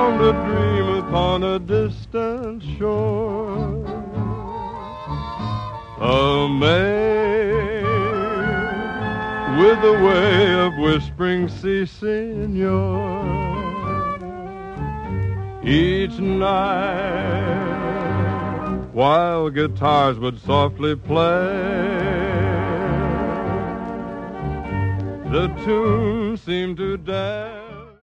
found a dream upon a distant shore. A maid with a way of whispering, "Si, senor." Each night, while guitars would softly play, the tune seemed to dance.